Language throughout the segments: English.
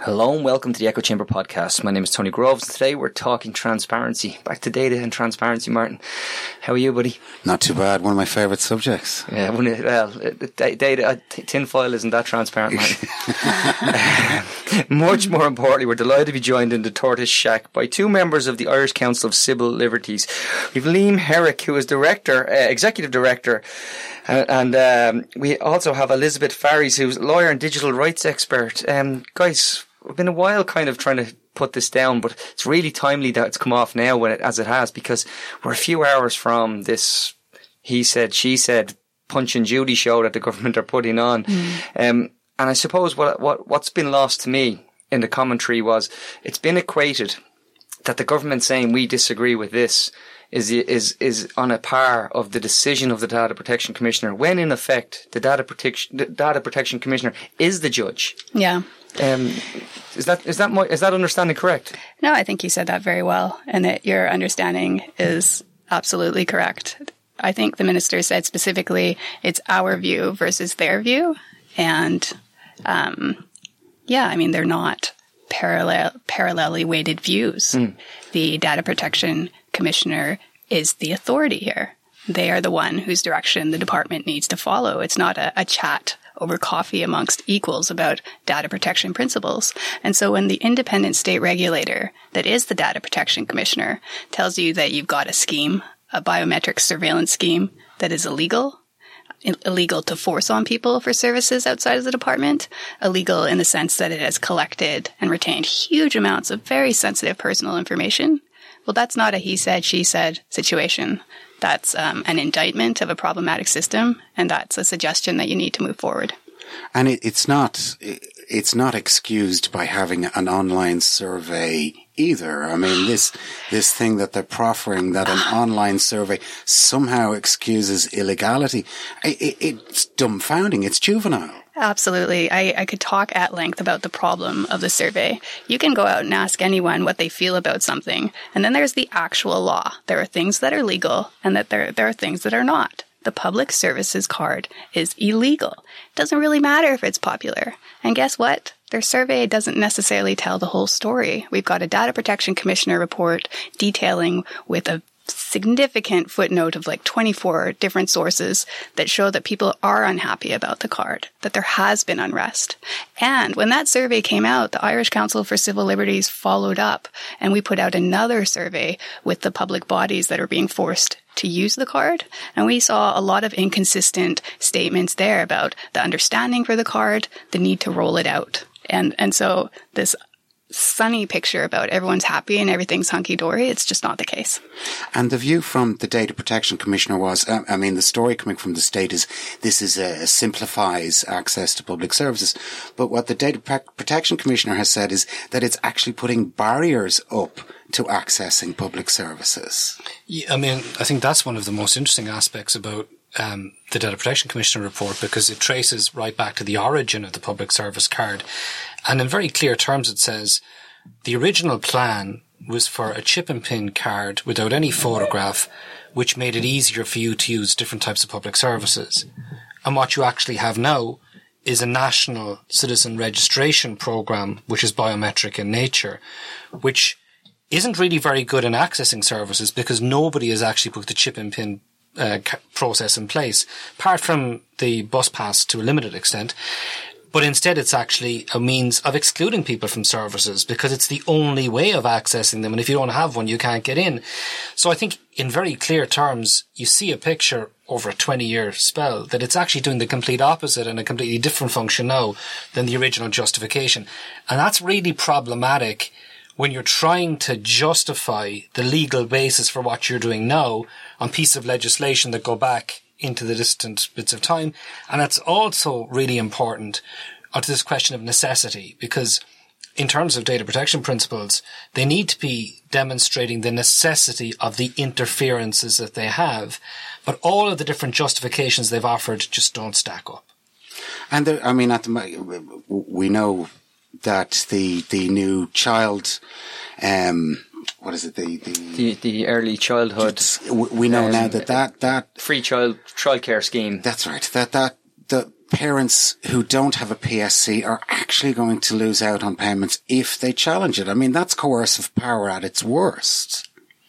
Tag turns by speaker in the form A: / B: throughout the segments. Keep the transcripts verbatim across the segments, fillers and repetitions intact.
A: Hello and welcome to the Echo Chamber podcast. My name is Tony Groves and today we're talking transparency. Back to data and transparency, Martin. How are you, buddy?
B: Not too bad. One of my favourite subjects.
A: Yeah, well, data, tinfoil isn't that transparent, Martin. Much more importantly, we're delighted to be joined in the Tortoise Shack by two members of the Irish Council of Civil Liberties. We've Liam Herrick, who is director, uh, executive director, Uh, and um, we also have Elizabeth Farries, who's a lawyer and digital rights expert. Um, guys, we've been a while kind of trying to put this down, but it's really timely that it's come off now when it, as it has, because we're a few hours from this he said, she said, Punch and Judy show that the government are putting on. Mm. Um, and I suppose what, what, what's been lost to me in the commentary was it's been equated that the government saying we disagree with this is is is on a par of the decision of the Data Protection Commissioner, when in effect the Data Protection the Data Protection Commissioner is the judge.
C: Yeah.
A: Um, is that is that my, is that understanding correct?
C: No, I think you said that very well, and that your understanding is absolutely correct. I think the minister said specifically it's our view versus their view, and um, yeah, I mean they're not parallel parallelly weighted views. Mm. The Data Protection Commissioner is the authority here. They are the one whose direction the department needs to follow. It's not a, a chat over coffee amongst equals about data protection principles. And so when the independent state regulator that is the Data Protection Commissioner tells you that you've got a scheme, a biometric surveillance scheme that is illegal, illegal to force on people for services outside of the department, illegal in the sense that it has collected and retained huge amounts of very sensitive personal information, well, that's not a he said, she said situation. That's um, an indictment of a problematic system, and that's a suggestion that you need to move forward.
B: And it, it's not it's not excused by having an online survey either. I mean, this this thing that they're proffering, that an online survey somehow excuses illegality, it, it, it's dumbfounding. It's juvenile.
C: Absolutely. I, I could talk at length about the problem of the survey. You can go out and ask anyone what they feel about something. And then there's the actual law. There are things that are legal and that there, there are things that are not. The public services card is illegal. It doesn't really matter if it's popular. And guess what? Their survey doesn't necessarily tell the whole story. We've got a Data Protection Commissioner report detailing with a significant footnote of like twenty-four different sources that show that people are unhappy about the card, that there has been unrest. And when that survey came out, the Irish Council for Civil Liberties followed up, and we put out another survey with the public bodies that are being forced to use the card. And we saw a lot of inconsistent statements there about the understanding for the card, the need to roll it out. And, and so this sunny picture about everyone's happy and everything's hunky-dory, it's just not the case.
B: And the view from the Data Protection Commissioner was, um, I mean, the story coming from the state is this is a, a simplifies access to public services. But what the Data Protection Commissioner has said is that it's actually putting barriers up to accessing public services.
D: Yeah, I mean, I think that's one of the most interesting aspects about Um, the Data Protection Commissioner report, because it traces right back to the origin of the public service card. And in very clear terms, it says the original plan was for a chip and pin card without any photograph, which made it easier for you to use different types of public services. And what you actually have now is a national citizen registration program, which is biometric in nature, which isn't really very good in accessing services because nobody has actually put the chip and pin Uh, process in place, apart from the bus pass to a limited extent. But instead it's actually a means of excluding people from services because it's the only way of accessing them. And if you don't have one, you can't get in. So I think in very clear terms, you see a picture over a twenty-year spell that it's actually doing the complete opposite and a completely different function now than the original justification. And that's really problematic when you're trying to justify the legal basis for what you're doing now on pieces of legislation that go back into the distant bits of time. And that's also really important onto this question of necessity, because in terms of data protection principles, they need to be demonstrating the necessity of the interferences that they have. But all of the different justifications they've offered just don't stack up.
B: And there, I mean, at the, we know that the the new child, um, what is it? The the
A: the, the early childhood.
B: We know um, now that that that
A: free child childcare scheme.
B: That's right. That that the parents who don't have a P S C are actually going to lose out on payments if they challenge it. I mean, that's coercive power at its worst.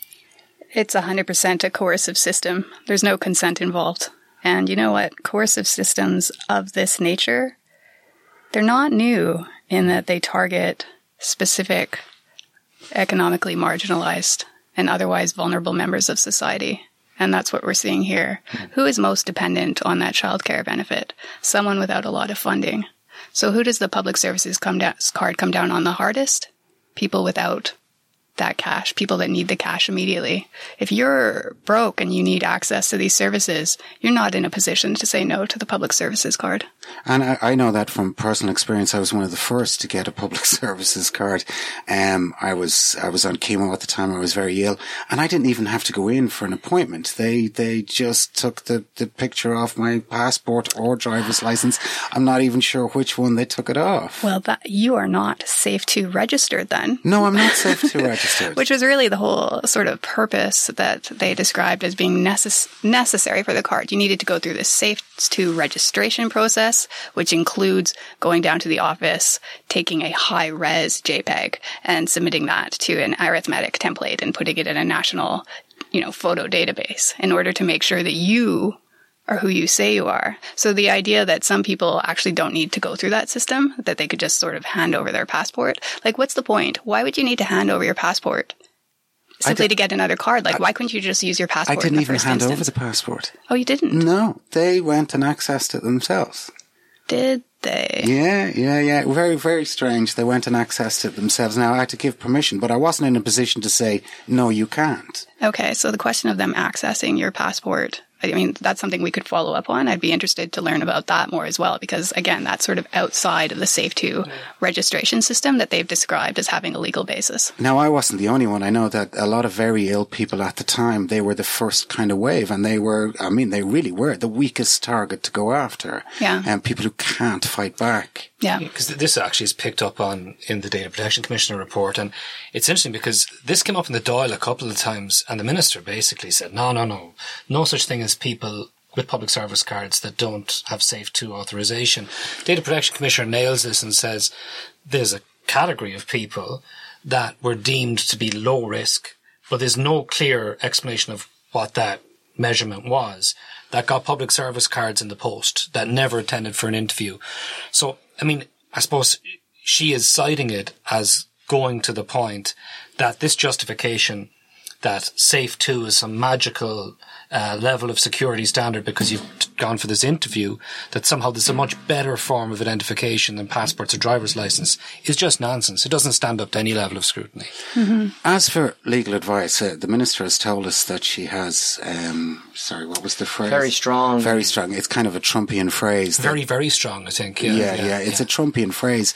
C: It's one hundred percent a coercive system. There's no consent involved. And you know what? Coercive systems of this nature, they're not new in that they target specific economically marginalized and otherwise vulnerable members of society. And that's what we're seeing here. Mm. Who is most dependent on that childcare benefit? Someone without a lot of funding. So who does the public services come down, card come down on the hardest? People without that cash, people that need the cash immediately. If you're broke and you need access to these services, you're not in a position to say no to the public services card.
B: And I, I know that from personal experience. I was one of the first to get a public services card. Um, I was, I was on chemo at the time. I was very ill, and I didn't even have to go in for an appointment. They, they just took the, the picture off my passport or driver's license. I'm not even sure which one they took it off.
C: Well, that, you are not safe to register then.
B: No, I'm not safe to register.
C: Which was really the whole sort of purpose that they described as being necess- necessary for the card. You needed to go through this safe to registration process, which includes going down to the office, taking a high-res JPEG and submitting that to an arithmetic template and putting it in a national, you know, photo database in order to make sure that you are who you say you are. So the idea that some people actually don't need to go through that system, that they could just sort of hand over their passport. Like, what's the point? Why would you need to hand over your passport simply
B: did,
C: to get another card? Like, I, why couldn't you just use your passport?
B: I didn't
C: in the
B: even
C: first
B: hand
C: instance?
B: over the passport.
C: Oh, you didn't?
B: No, they went and accessed it themselves.
C: Did they?
B: Yeah, yeah, yeah. Very, very strange. They went and accessed it themselves. Now, I had to give permission, but I wasn't in a position to say, no, you can't.
C: Okay, so the question of them accessing your passport, I mean, that's something we could follow up on. I'd be interested to learn about that more as well, because again, that's sort of outside of the Safe two registration system that they've described as having a legal basis.
B: Now, I wasn't the only one. I know that a lot of very ill people at the time, they were the first kind of wave, and they were, I mean, they really were the weakest target to go after.
C: Yeah.
B: And people who can't fight back.
C: Yeah.
D: Because this actually is picked up on in the Data Protection Commissioner report, and it's interesting because this came up in the Dáil a couple of times, and the Minister basically said, no, no, no, no such thing as people with public service cards that don't have Safe two authorization. Data Protection Commissioner nails this and says there's a category of people that were deemed to be low risk, but there's no clear explanation of what that measurement was, that got public service cards in the post, that never attended for an interview. So, I mean, I suppose she is citing it as going to the point that this justification that Safe two is some magical uh, level of security standard because you've gone for this interview, that somehow there's a much better form of identification than passports or driver's license, is just nonsense. It doesn't stand up to any level of scrutiny.
C: Mm-hmm.
B: As for legal advice, uh, the Minister has told us that she has, um, sorry, what was the phrase?
A: Very strong.
B: Very strong. It's kind of a Trumpian phrase.
D: Very, very strong, I think.
B: Yeah, yeah, yeah. yeah. It's yeah. a Trumpian phrase.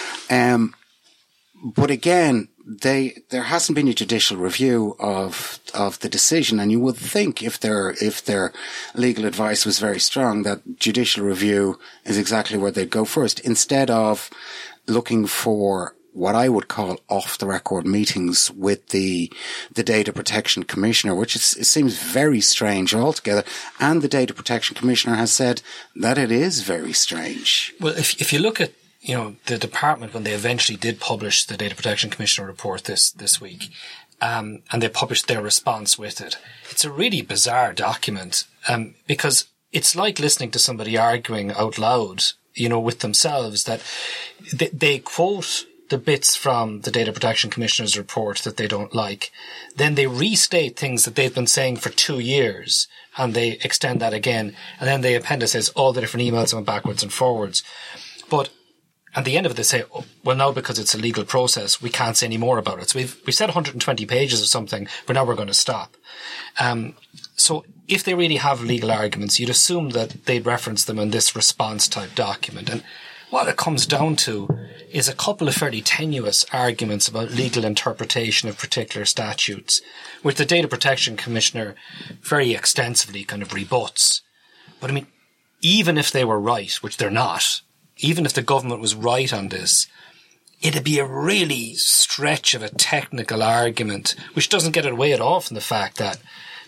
B: Um, but again, they, there hasn't been a judicial review of, of the decision. And you would think if their, if their legal advice was very strong, that judicial review is exactly where they'd go first, instead of looking for what I would call off the record meetings with the, the Data Protection Commissioner, which is, it seems very strange altogether. And the Data Protection Commissioner has said that it is very strange.
D: Well, if, if you look at, you know, the department, when they eventually did publish the Data Protection Commissioner report this, this week, um, and they published their response with it, it's a really bizarre document, um, because it's like listening to somebody arguing out loud, you know, with themselves, that they, they quote the bits from the Data Protection Commissioner's report that they don't like. Then they restate things that they've been saying for two years, and they extend that again. And then the appendices, all the different emails went backwards and forwards. But at the end of it, they say, oh, well, now because it's a legal process, we can't say any more about it. So we've, we said one hundred twenty pages or something, but now we're going to stop. Um, so if they really have legal arguments, you'd assume that they'd reference them in this response type document. And what it comes down to is a couple of fairly tenuous arguments about legal interpretation of particular statutes, which the Data Protection Commissioner very extensively kind of rebuts. But I mean, even if they were right, which they're not, even if the government was right on this, it'd be a really stretch of a technical argument, which doesn't get away at all from the fact that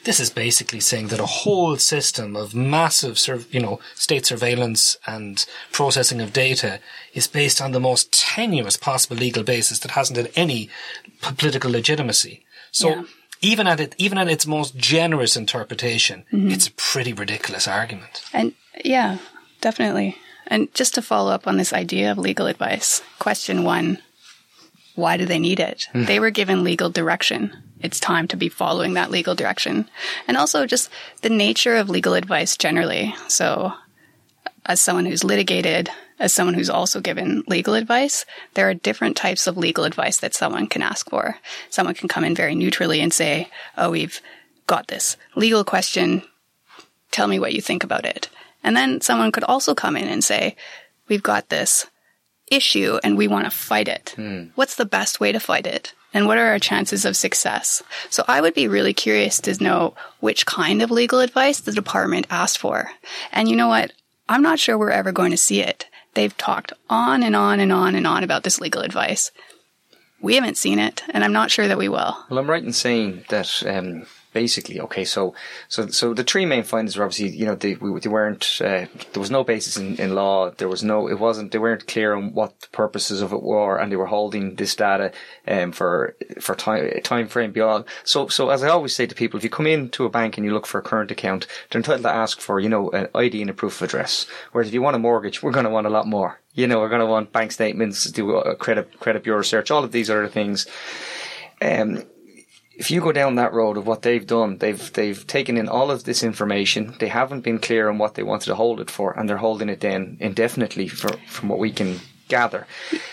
D: This is basically saying that a whole system of massive, you know, state surveillance and processing of data is based on the most tenuous possible legal basis that hasn't had any political legitimacy. So yeah. even at it, even at its most generous interpretation, mm-hmm. it's a pretty ridiculous argument.
C: And yeah, definitely. And just to follow up on this idea of legal advice, question one, why do they need it? Mm. They were given legal direction. It's time to be following that legal direction. And also just the nature of legal advice generally. So as someone who's litigated, as someone who's also given legal advice, there are different types of legal advice that someone can ask for. Someone can come in very neutrally and say, oh, we've got this legal question. Tell me what you think about it. And then someone could also come in and say, we've got this issue and we want to fight it. Mm. What's the best way to fight it? And what are our chances of success? So I would be really curious to know which kind of legal advice the department asked for. And you know what? I'm not sure we're ever going to see it. They've talked on and on and on and on about this legal advice. We haven't seen it, and I'm not sure that we will.
A: Well, I'm right in saying that um, basically, okay, so so so the three main findings were obviously, you know, they, we, they weren't, uh, there was no basis in, in law, there was no, it wasn't, they weren't clear on what the purposes of it were, and they were holding this data um, for for time time frame beyond. So so as I always say to people, if you come into a bank and you look for a current account, they're entitled to ask for, you know, an I D and a proof of address. Whereas if you want a mortgage, we're going to want a lot more. You know, we're going to want bank statements, do a credit credit bureau search, all of these other things. Um, if you go down that road of what they've done, they've they've taken in all of this information. They haven't been clear on what they wanted to hold it for, and they're holding it then indefinitely, for, from what we can gather.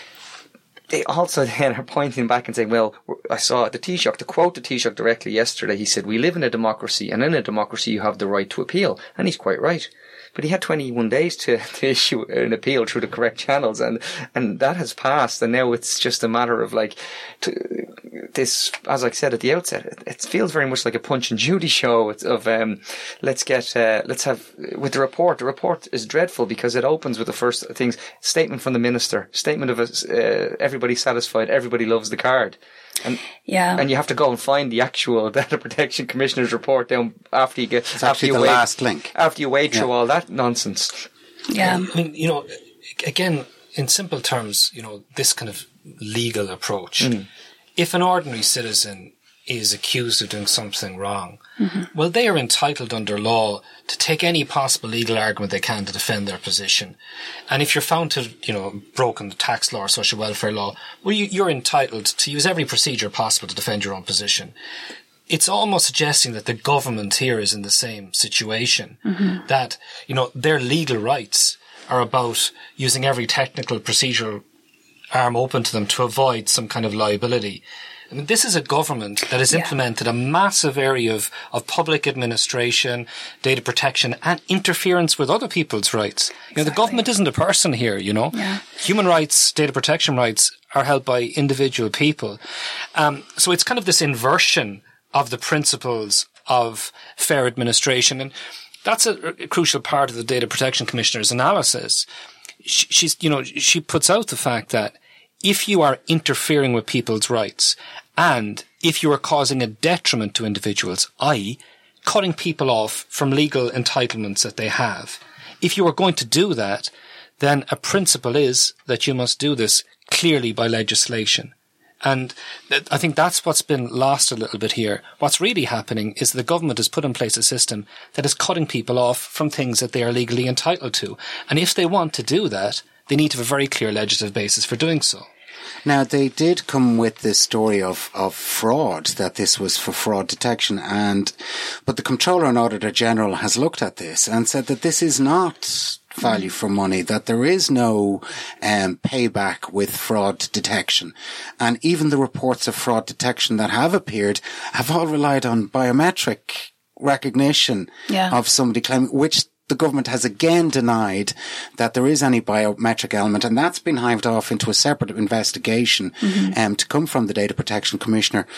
A: They also then are pointing back and saying, well, I saw the Taoiseach, to quote the Taoiseach directly yesterday, he said, we live in a democracy, and in a democracy you have the right to appeal. And he's quite right. But he had twenty-one days to, to issue an appeal through the correct channels, and, and that has passed, and now it's just a matter of like, to, this, as I said at the outset, it, it feels very much like a Punch and Judy show of, um, let's get, uh, let's have, with the report, the report is dreadful because it opens with the first things, statement from the minister, statement of, uh, everybody satisfied, everybody loves the card. And
C: yeah,
A: and you have to go and find the actual Data Protection Commissioner's report down after you get
B: it's
A: after you
B: the
A: wade,
B: last link.
A: After you wade through
B: yeah.
A: all that nonsense.
C: Yeah,
D: I mean, you know, again, in simple terms, you know, this kind of legal approach. Mm. If an ordinary citizen is accused of doing something wrong, mm-hmm. well, they are entitled under law to take any possible legal argument they can to defend their position. And if you're found to, you know, broken the tax law or social welfare law, well, you, you're entitled to use every procedure possible to defend your own position. It's almost suggesting that the government here is in the same situation, mm-hmm. that, you know, their legal rights are about using every technical procedural arm open to them to avoid some kind of liability. I mean, this is a government that has yeah. implemented a massive area of, of public administration, data protection, and interference with other people's rights. You know, exactly. The government isn't a person here, you know.
C: Yeah.
D: Human rights, data protection rights are held by individual people. Um, so it's kind of this inversion of the principles of fair administration. And that's a, a crucial part of the Data Protection Commissioner's analysis. She, she's, you know, she puts out the fact that if you are interfering with people's rights and if you are causing a detriment to individuals, that is cutting people off from legal entitlements that they have, if you are going to do that, then a principle is that you must do this clearly by legislation. And I think that's what's been lost a little bit here. What's really happening is the government has put in place a system that is cutting people off from things that they are legally entitled to. And if they want to do that, they need to have a very clear legislative basis for doing so.
B: Now, they did come with this story of, of fraud, that this was for fraud detection, and but the Comptroller and Auditor General has looked at this and said that this is not value for money, that there is no um, payback with fraud detection. And even the reports of fraud detection that have appeared have all relied on biometric recognition yeah. of somebody claiming, which the government has again denied that there is any biometric element, and that's been hived off into a separate investigation mm-hmm. um, to come from the Data Protection Commissioner.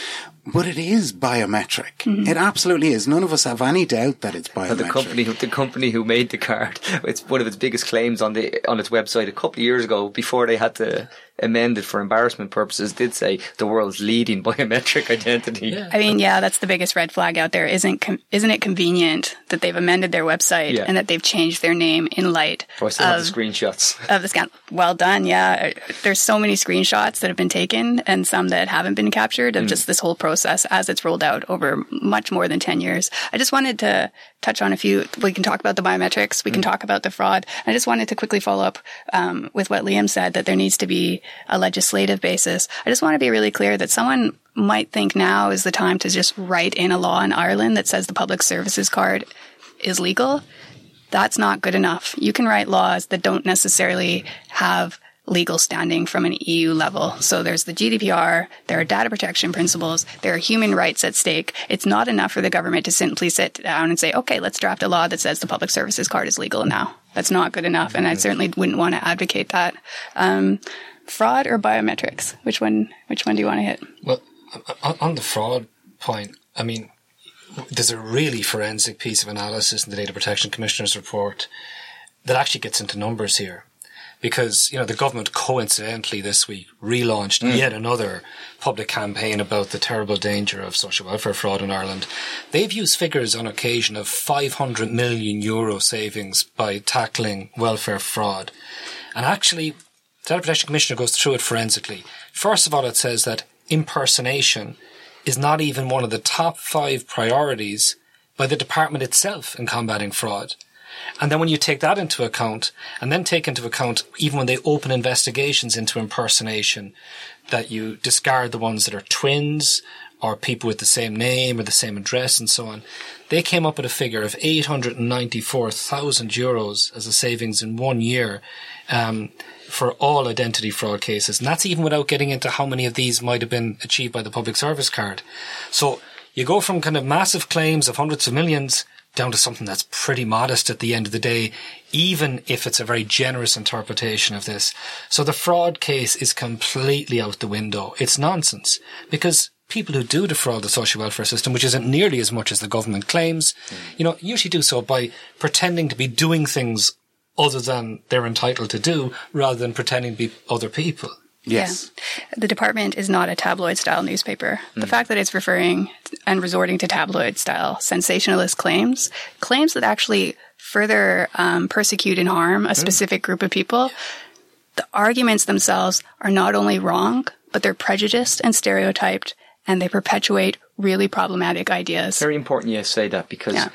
B: But it is biometric.
C: Mm-hmm.
B: It absolutely is. None of us have any doubt that it's biometric.
A: And the company, who, the company who made the card, it's one of its biggest claims on the on its website a couple of years ago, before they had to amend it for embarrassment purposes, did say the world's leading biometric identity.
D: Yeah.
C: I mean, yeah, that's the biggest red flag out there. Isn't com- isn't it convenient that they've amended their website
A: Yeah.
C: and that they've changed their name in light
A: Oh, I still have
C: of,
A: the screenshots.
C: of the scandal? Well done, yeah. There's so many screenshots that have been taken and some that haven't been captured of mm. just this whole process as it's rolled out over much more than ten years. I just wanted to touch on a few. We can talk about the biometrics. We can mm. talk about the fraud. I just wanted to quickly follow up um, with what Liam said, that there needs to be a legislative basis. I just want to be really clear that someone might think now is the time to just write in a law in Ireland that says the public services card is legal. That's not good enough. You can write laws that don't necessarily have legal standing from an E U level. So there's the G D P R, there are data protection principles, there are human rights at stake. It's not enough for the government to simply sit down and say, okay, let's draft a law that says the public services card is legal now. That's not good enough. And I certainly wouldn't want to advocate that. Um, fraud or biometrics? Which one, which one do you want to hit?
D: Well, on the fraud point, I mean, there's a really forensic piece of analysis in the Data Protection Commissioner's report that actually gets into numbers here. Because, you know, the government coincidentally this week relaunched mm. yet another public campaign about the terrible danger of social welfare fraud in Ireland. They've used figures on occasion of five hundred million euro savings by tackling welfare fraud. And actually, the Data Protection Commissioner goes through it forensically. First of all, it says that impersonation is not even one of the top five priorities by the department itself in combating fraud. And then when you take that into account, and then take into account, even when they open investigations into impersonation, that you discard the ones that are twins or people with the same name or the same address and so on, they came up with a figure of eight hundred ninety-four thousand euros as a savings in one year um, for all identity fraud cases. And that's even without getting into how many of these might have been achieved by the public service card. So you go from kind of massive claims of hundreds of millions down to something that's pretty modest at the end of the day, even if it's a very generous interpretation of this. So the fraud case is completely out the window. It's nonsense, because people who do defraud the social welfare system, which isn't nearly as much as the government claims, mm. you know, usually do so by pretending to be doing things other than they're entitled to do, rather than pretending to be other people.
B: Yes.
C: Yeah. The department is not a tabloid-style newspaper. Mm. The fact that it's referring and resorting to tabloid-style sensationalist claims, claims that actually further um, persecute and harm a specific mm. group of people, the arguments themselves are not only wrong, but they're prejudiced and stereotyped, and they perpetuate really problematic ideas.
A: Very important you say that, because
C: yeah.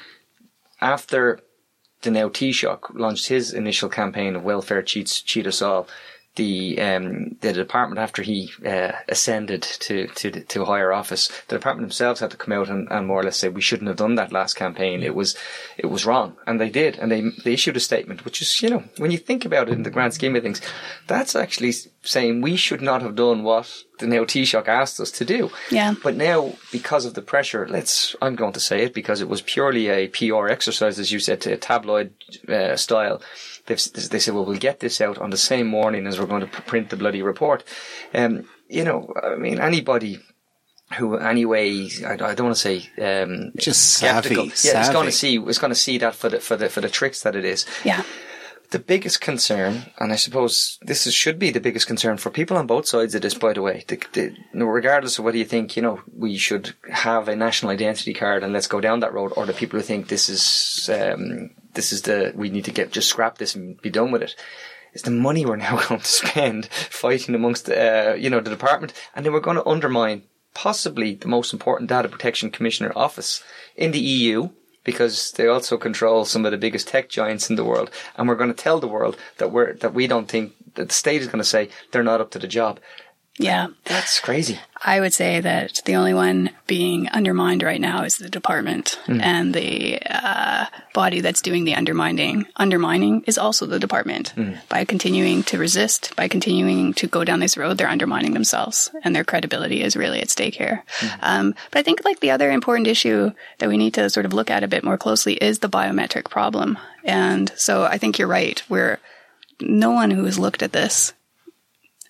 A: after the now Taoiseach launched his initial campaign of welfare cheats, cheat us all, the um, the department, after he uh, ascended to, to to higher office, the department themselves had to come out and, and more or less say we shouldn't have done that last campaign. It was it was wrong, and they did, and they they issued a statement, which is, you know, when you think about it in the grand scheme of things, that's actually saying we should not have done what the now Taoiseach asked us to do.
C: Yeah.
A: But now, because of the pressure, let's I'm going to say it, because it was purely a P R exercise, as you said, to a tabloid uh, style. They've, they said, well, we'll get this out on the same morning as we're going to print the bloody report. Um, you know, I mean, anybody who, anyway, I, I don't want to say um,
B: just
A: skeptical,
B: savvy,
A: yeah,
B: savvy.
A: it's going to see, it's going to see that for the for the for the tricks that it is.
C: Yeah.
A: The biggest concern, and I suppose this is, should be the biggest concern for people on both sides of this, by the way, the, the, regardless of whether you think, you know, we should have a national identity card and let's go down that road, or the people who think this is, um, this is the, we need to get, just scrap this and be done with it, is the money we're now going to spend fighting amongst, uh, you know, the department, and then we're going to undermine possibly the most important data protection commissioner office in the E U, because they also control some of the biggest tech giants in the world. And we're going to tell the world that we're, that we don't think, that the state is going to say they're not up to the job.
C: Yeah.
A: That's crazy.
C: I would say that the only one being undermined right now is the department, mm. and the uh, body that's doing the undermining. Undermining is also the department. Mm. By continuing to resist, by continuing to go down this road, they're undermining themselves, and their credibility is really at stake here. Mm. Um, but I think like the other important issue that we need to sort of look at a bit more closely is the biometric problem. And so I think you're right. We're no one who has looked at this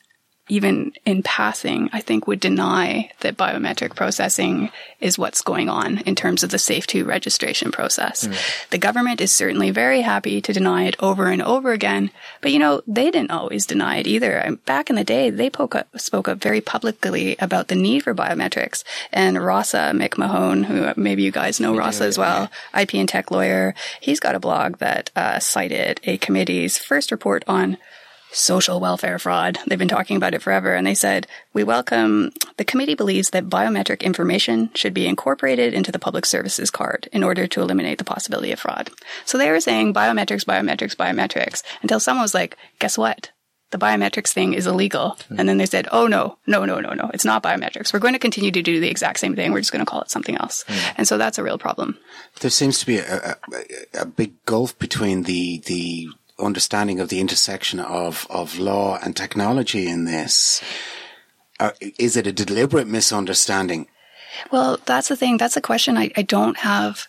C: even in passing, I think would deny that biometric processing is what's going on in terms of the Safe two registration process. Mm. The government is certainly very happy to deny it over and over again, but you know, they didn't always deny it either. Back in the day, they spoke up, spoke up very publicly about the need for biometrics. And Rasa McMahon, who maybe you guys know we Rasa do, as well, yeah. I P and tech lawyer, he's got a blog that uh, cited a committee's first report on social welfare fraud. They've been talking about it forever. And they said, we welcome, the committee believes that biometric information should be incorporated into the public services card in order to eliminate the possibility of fraud. So they were saying biometrics, biometrics, biometrics, until someone was like, guess what? The biometrics thing is illegal. Mm. And then they said, oh, no, no, no, no, no. It's not biometrics. We're going to continue to do the exact same thing. We're just going to call it something else. Mm. And so that's a real problem.
B: There seems to be a, a, a big gulf between the, the, understanding of the intersection of, of law and technology in this. Uh, is it a deliberate misunderstanding?
C: Well, that's the thing. That's a question I, I don't have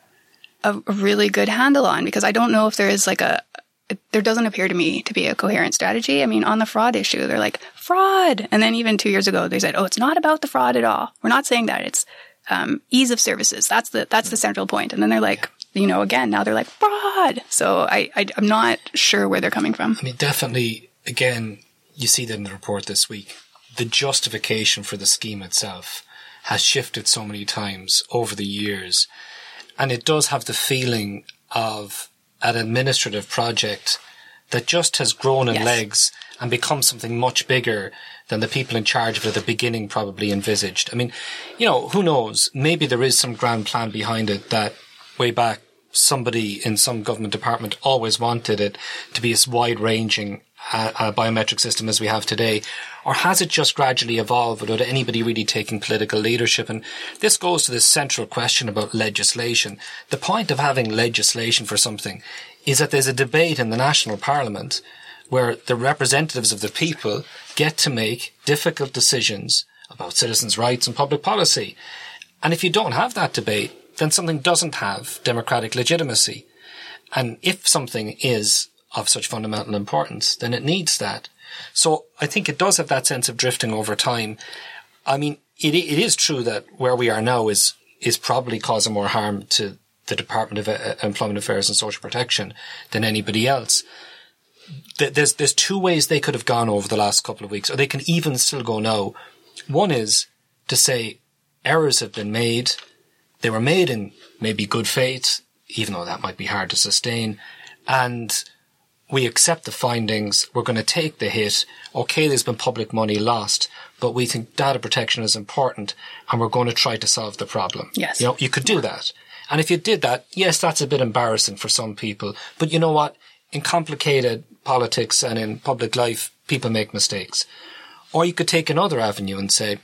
C: a, a really good handle on, because I don't know if there is like a, there doesn't appear to me to be a coherent strategy. I mean, on the fraud issue, they're like, fraud. And then even two years ago, they said, oh, it's not about the fraud at all. We're not saying that. It's um, ease of services. That's the, that's the central point. And then they're like, you know, again, now they're like, fraud. So I, I, I'm not sure where they're coming from.
D: I mean, definitely, again, you see that in the report this week. The justification for the scheme itself has shifted so many times over the years. And it does have the feeling of an administrative project that just has grown in yes. legs and become something much bigger than the people in charge of it at the beginning probably envisaged. I mean, you know, who knows? Maybe there is some grand plan behind it that way back somebody in some government department always wanted it to be as wide-ranging a, a biometric system as we have today. Or has it just gradually evolved without anybody really taking political leadership? And this goes to this central question about legislation. The point of having legislation for something is that there's a debate in the national parliament where the representatives of the people get to make difficult decisions about citizens' rights and public policy. And if you don't have that debate, then something doesn't have democratic legitimacy. And if something is of such fundamental importance, then it needs that. So I think it does have that sense of drifting over time. I mean, it it is true that where we are now is is probably causing more harm to the Department of Employment Affairs and Social Protection than anybody else. There's there's two ways they could have gone over the last couple of weeks, or they can even still go now. One is to say errors have been made. They were made in maybe good faith, even though that might be hard to sustain. And we accept the findings. We're going to take the hit. Okay, there's been public money lost, but we think data protection is important and we're going to try to solve the problem.
C: Yes.
D: You know, you could do that. And if you did that, yes, that's a bit embarrassing for some people. But you know what? In complicated politics and in public life, people make mistakes. Or you could take another avenue and say,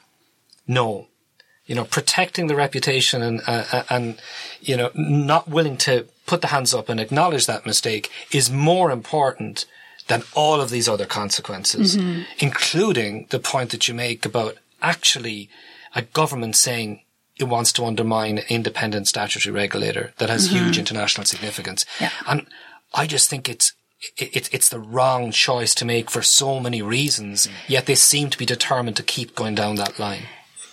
D: no. You know, protecting the reputation and, uh, and, you know, not willing to put the hands up and acknowledge that mistake is more important than all of these other consequences, mm-hmm. including the point that you make about actually a government saying it wants to undermine an independent statutory regulator that has mm-hmm. huge international significance.
C: Yeah.
D: And I just think it's, it, it's the wrong choice to make for so many reasons, yet they seem to be determined to keep going down that line.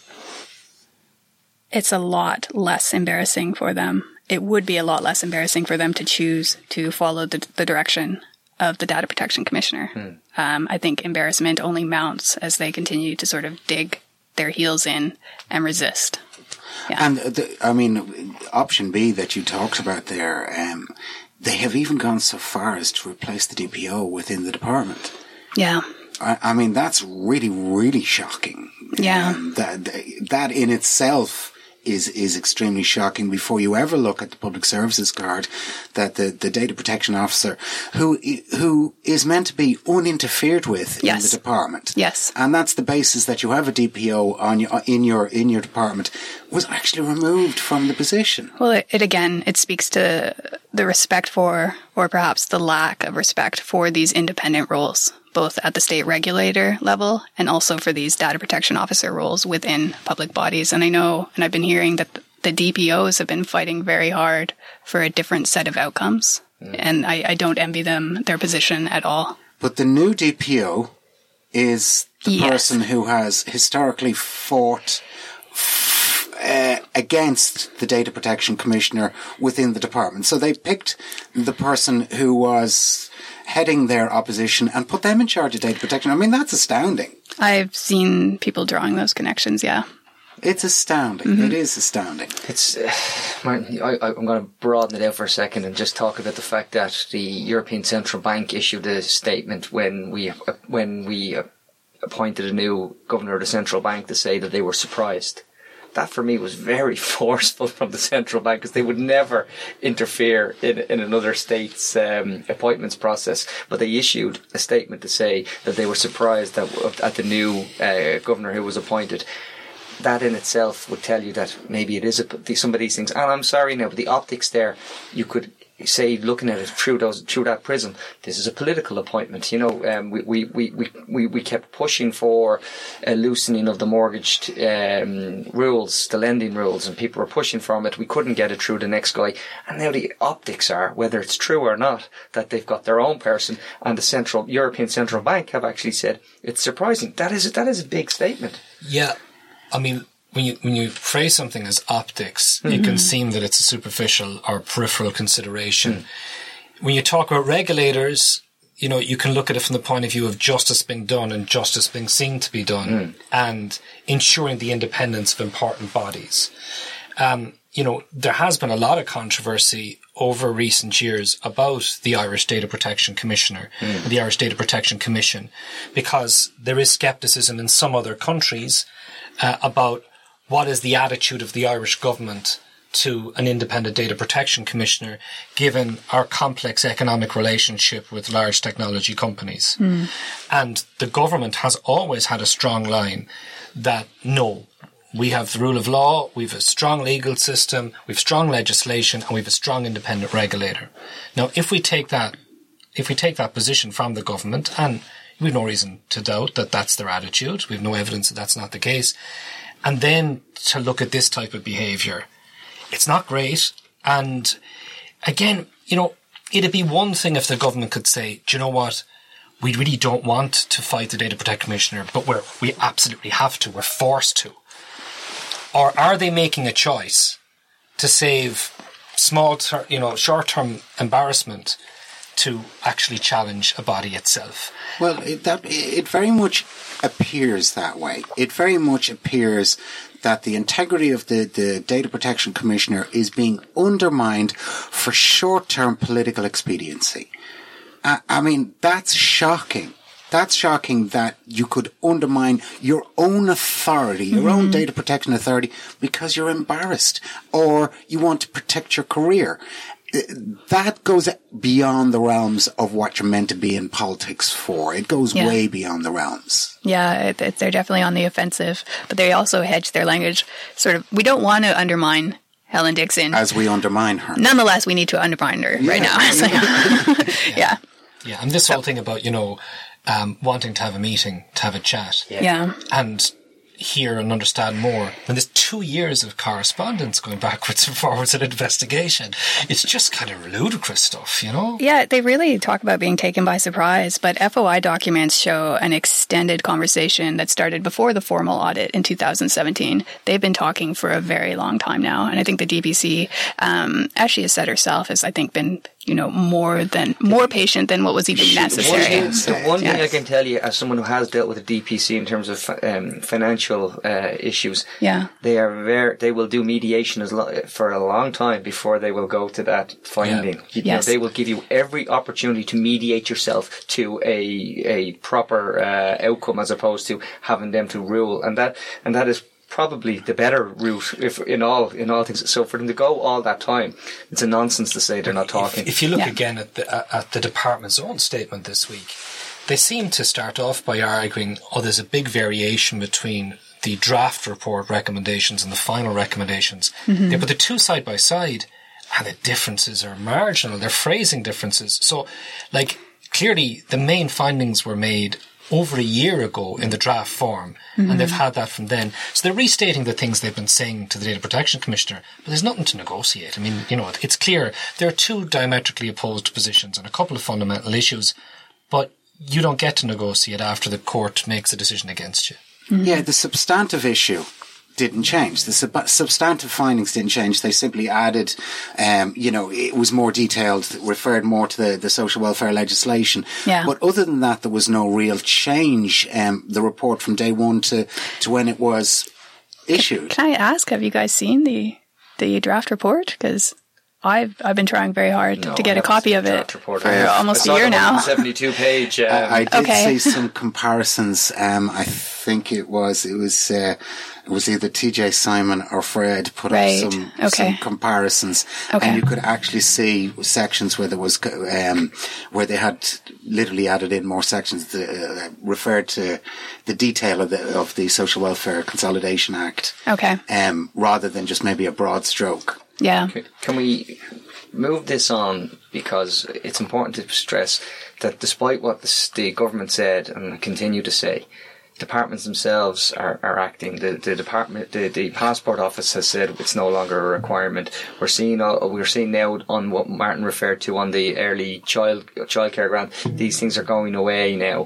C: It's a lot less embarrassing for them. It would be a lot less embarrassing for them to choose to follow the, the direction of the Data Protection Commissioner. Hmm. Um, I think embarrassment only mounts as they continue to sort of dig their heels in and resist. Yeah.
B: And, the, I mean, option B that you talked about there, um, they have even gone so far as to replace the D P O within the department.
C: Yeah.
B: I, I mean, that's really, really shocking.
C: Yeah.
B: Um, that, that in itself is is extremely shocking before you ever look at the public services card that the, the data protection officer who who is meant to be uninterfered with
C: yes.
B: in the department.
C: Yes.
B: And that's the basis that you have a D P O on your, in your in your department was actually removed from the position.
C: Well, it, it again, it speaks to the respect for, or perhaps the lack of respect for these independent roles, both at the state regulator level and also for these data protection officer roles within public bodies. And I know, and I've been hearing that the D P Os have been fighting very hard for a different set of outcomes. Mm. And I, I don't envy them, their position at all.
B: But the new D P O is the
C: Yes.
B: person who has historically fought uh, against the Data Protection Commissioner within the department. So they picked the person who was heading their opposition and put them in charge of data protection. I mean, that's astounding.
C: I've seen people drawing those connections, yeah.
B: It's astounding. Mm-hmm. It is astounding.
A: It's, uh, Martin, I, I'm going to broaden it out for a second and just talk about the fact that the European Central Bank issued a statement when we uh, when we uh, appointed a new governor of the central bank to say that they were surprised. That for me was very forceful from the central bank, because they would never interfere in, in another state's um, appointments process. But they issued a statement to say that they were surprised at, at the new uh, governor who was appointed. That in itself would tell you that maybe it is a, some of these things. And I'm sorry now, but the optics there, you could say, looking at it through those through that prism, this is a political appointment. You know, um, we, we, we, we, we kept pushing for a loosening of the mortgage um, rules, the lending rules, and people were pushing from it. We couldn't get it through the next guy. And now the optics are, whether it's true or not, that they've got their own person, and the Central European Central Bank have actually said it's surprising. That is that is a big statement.
D: Yeah. I mean, when you when you phrase something as optics, mm-hmm. it can seem that it's a superficial or peripheral consideration. Mm. When you talk about regulators, you know, you can look at it from the point of view of justice being done and justice being seen to be done, mm. and ensuring the independence of important bodies. Um, you know, there has been a lot of controversy over recent years about the Irish Data Protection Commissioner, mm. the Irish Data Protection Commission, because there is scepticism in some other countries Uh, about what is the attitude of the Irish government to an independent data protection commissioner, given our complex economic relationship with large technology companies. Mm. And the government has always had a strong line that, no, we have the rule of law, we have a strong legal system, we have strong legislation, and we have a strong independent regulator. Now, if we take that, if we take that position from the government, and we've no reason to doubt that that's their attitude. We've no evidence that that's not the case. And then to look at this type of behaviour, it's not great. And again, you know, it'd be one thing if the government could say, do you know what? We really don't want to fight the Data Protection Commissioner, but we're, we absolutely have to. We're forced to. Or are they making a choice to save small, ter- you know, short-term embarrassment to actually challenge a body itself?
B: Well, it, that, it very much appears that way. It very much appears that the integrity of the, the Data Protection Commissioner is being undermined for short-term political expediency. I, I mean, that's shocking. That's shocking that you could undermine your own authority, your mm-hmm. own data protection authority, because you're embarrassed or you want to protect your career. That goes beyond the realms of what you're meant to be in politics for. It goes yeah. way beyond the realms.
C: Yeah, it, it, they're definitely on the offensive, but they also hedge their language. Sort of, we don't want to undermine Helen Dixon.
B: As we undermine her.
C: Nonetheless, we need to undermine her yeah. right now. So, yeah.
D: yeah. Yeah, and this whole thing about, you know, um, wanting to have a meeting, to have a chat.
C: Yeah. yeah.
D: And hear and understand more. And there's two years of correspondence going backwards and forwards in investigation. It's just kind of ludicrous stuff, you know?
C: Yeah, they really talk about being taken by surprise, but F O I documents show an extended conversation that started before the formal audit in two thousand seventeen. They've been talking for a very long time now, and I think the D P C, um, as she has said herself, has, I think, been you know, more than more patient than what was even necessary.
A: One thing, the one
C: yes.
A: thing I can tell you, as someone who has dealt with the D P C in terms of um, financial uh, issues,
C: yeah,
A: they are very. They will do mediation as lo- for a long time before they will go to that finding.
C: Yeah.
A: You
C: yes.
A: know, they will give you every opportunity to mediate yourself to a a proper uh, outcome, as opposed to having them to rule, and that and that is probably the better route if in all in all things. So for them to go all that time, it's a nonsense to say they're not talking.
D: If, if you look
C: yeah.
D: again at the uh, at the department's own statement this week, they seem to start off by arguing, oh, there's a big variation between the draft report recommendations and the final recommendations.
C: Mm-hmm.
D: They put the two side by side, and the differences are marginal. They're phrasing differences. So, like, clearly the main findings were made over a year ago in the draft form, mm-hmm. and they've had that from then. So they're restating the things they've been saying to the Data Protection Commissioner, but there's nothing to negotiate. I mean, you know, it's clear there are two diametrically opposed positions on a couple of fundamental issues, but you don't get to negotiate after the court makes a decision against you.
B: Mm-hmm. Yeah, the substantive issue didn't change. The sub- substantive findings didn't change. They simply added, um, you know, it was more detailed, referred more to the, the social welfare legislation.
C: Yeah.
B: But other than that, there was no real change. Um, the report from day one to, to when it was issued.
C: Can I ask, have you guys seen the the draft report? Because I've I've been trying very hard
A: No,
C: to get
A: I
C: a copy of it
A: report.
C: for almost a year now.
A: seventy-two page. Um,
B: I, I did
C: Okay.
B: see some comparisons. Um, I think it was it was uh, it was either T J Simon or Fred put
C: Right.
B: up some,
C: Okay.
B: some comparisons,
C: Okay.
B: and you could actually see sections where there was um, where they had literally added in more sections that uh, referred to the detail of the of the Social Welfare Consolidation Act.
C: Okay.
B: Um, rather than just maybe a broad stroke.
C: Yeah.
A: Can we move this on, because it's important to stress that despite what the, the government said and continue to say, departments themselves are, are acting. The, the department, the, the passport office has said it's no longer a requirement. We're seeing, uh, we're seeing now on what Martin referred to on the early child childcare grant. These things are going away now.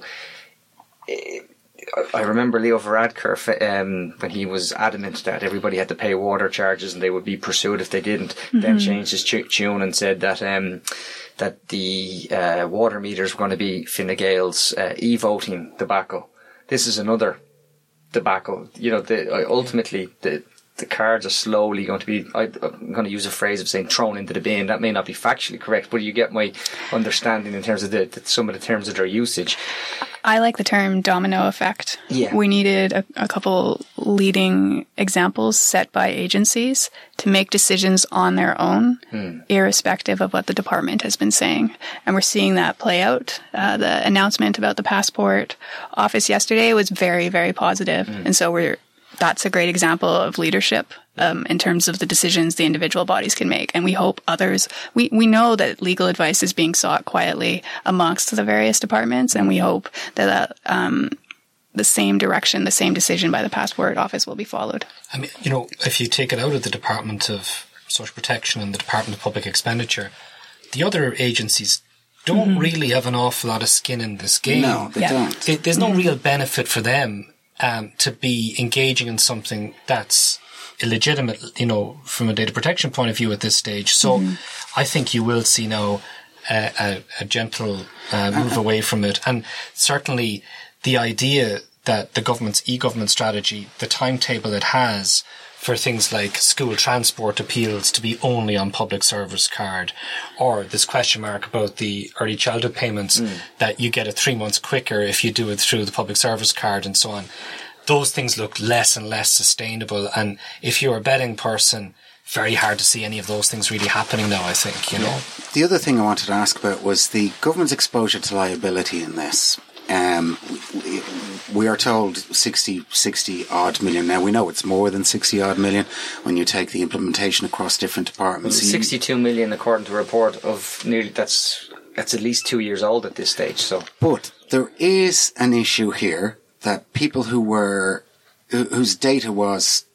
A: I remember Leo Varadkar um, when he was adamant that everybody had to pay water charges and they would be pursued if they didn't. Mm-hmm. Then changed his tune and said that um, that the uh, water meters were going to be Fine Gael's uh, e-voting tobacco. This is another tobacco. You know, the, ultimately the the cards are slowly going to be, I, I'm going to use a phrase of saying thrown into the bin. That may not be factually correct, but you get my understanding in terms of the, the some of the terms of their usage.
C: I like the term domino effect.
A: Yeah.
C: We needed a, a couple leading examples set by agencies to make decisions on their own, hmm. irrespective of what the department has been saying. And we're seeing that play out. Uh, the announcement about the passport office yesterday was very, very positive. Hmm. And so we're, that's a great example of leadership um, in terms of the decisions the individual bodies can make. And we hope others, we, we know that legal advice is being sought quietly amongst the various departments. And we hope that uh, um, the same direction, the same decision by the passport office will be followed.
D: I mean, you know, if you take it out of the Department of Social Protection and the Department of Public Expenditure, the other agencies don't mm-hmm. really have an awful lot of skin in this game.
B: No, they
C: yeah.
B: don't.
D: They, there's no real benefit for them Um, to be engaging in something that's illegitimate, you know, from a data protection point of view at this stage. So mm-hmm. I think you will see now uh, a, a gentle uh, move away from it. And certainly the idea that the government's e-government strategy, the timetable it has for things like school transport appeals to be only on public service card, or this question mark about the early childhood payments mm. that you get it three months quicker if you do it through the public service card and so on. Those things look less and less sustainable. And if you're a betting person, very hard to see any of those things really happening now, I think, you know.
B: The other thing I wanted to ask about was the government's exposure to liability in this. Um, we, we are told sixty, sixty odd million. Now we know it's more than sixty odd million when you take the implementation across different departments.
A: sixty-two million according to a report of nearly, that's, that's at least two years old at this stage, so.
B: But there is an issue here that people who were, whose data was